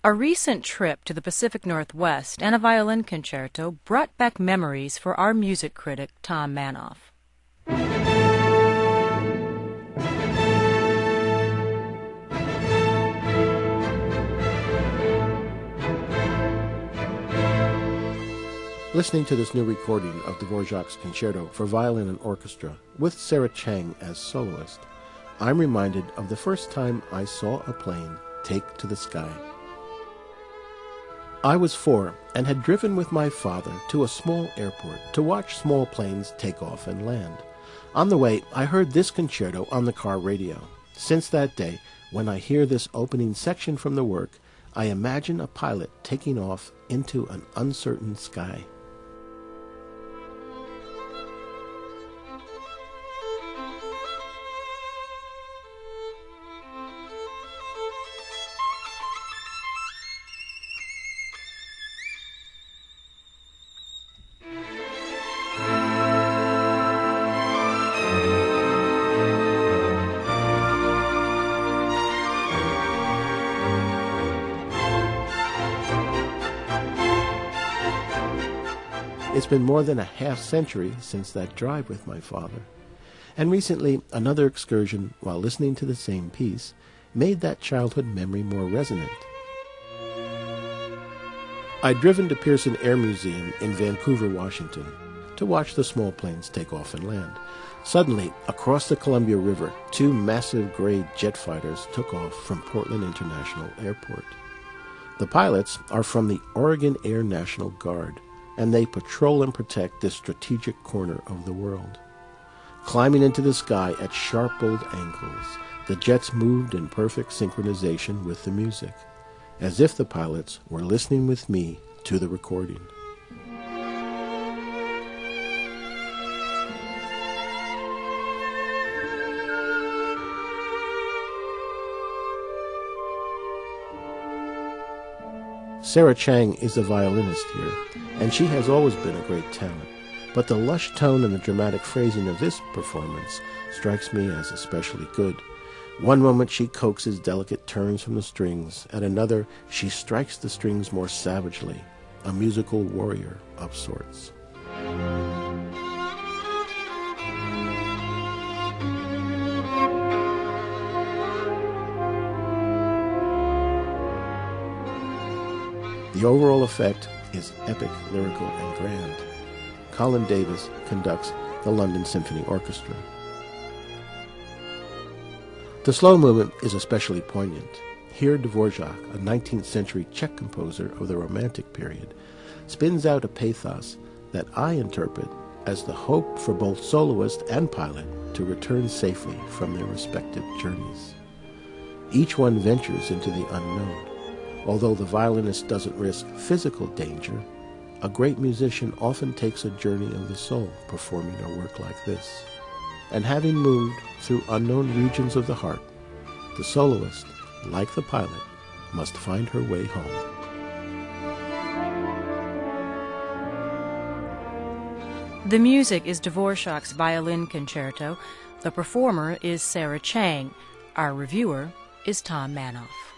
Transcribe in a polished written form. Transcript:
A recent trip to the Pacific Northwest and a violin concerto brought back memories for our music critic, Tom Manoff. Listening to this new recording of Dvorak's Concerto for Violin and Orchestra with Sarah Chang as soloist, I'm reminded of the first time I saw a plane take to the sky. I was 4 and had driven with my father to a small airport to watch small planes take off and land. On the way, I heard this concerto on the car radio. Since that day, when I hear this opening section from the work, I imagine a pilot taking off into an uncertain sky. It's been more than a half-century since that drive with my father, and recently another excursion while listening to the same piece made that childhood memory more resonant. I'd driven to Pearson Air Museum in Vancouver, Washington, to watch the small planes take off and land. Suddenly, across the Columbia River, 2 massive gray jet fighters took off from Portland International Airport. The pilots are from the Oregon Air National Guard, and they patrol and protect this strategic corner of the world. Climbing into the sky at sharp old angles, the jets moved in perfect synchronization with the music, as if the pilots were listening with me to the recording. Sarah Chang is the violinist here, and she has always been a great talent, but the lush tone and the dramatic phrasing of this performance strikes me as especially good. One moment she coaxes delicate turns from the strings, at another she strikes the strings more savagely, a musical warrior of sorts. The overall effect is epic, lyrical, and grand. Colin Davis conducts the London Symphony Orchestra. The slow movement is especially poignant. Here Dvorak, a 19th century Czech composer of the Romantic period, spins out a pathos that I interpret as the hope for both soloist and pilot to return safely from their respective journeys. Each one ventures into the unknown. Although the violinist doesn't risk physical danger, a great musician often takes a journey of the soul performing a work like this. And having moved through unknown regions of the heart, the soloist, like the pilot, must find her way home. The music is Dvorak's Violin Concerto. The performer is Sarah Chang. Our reviewer is Tom Manoff.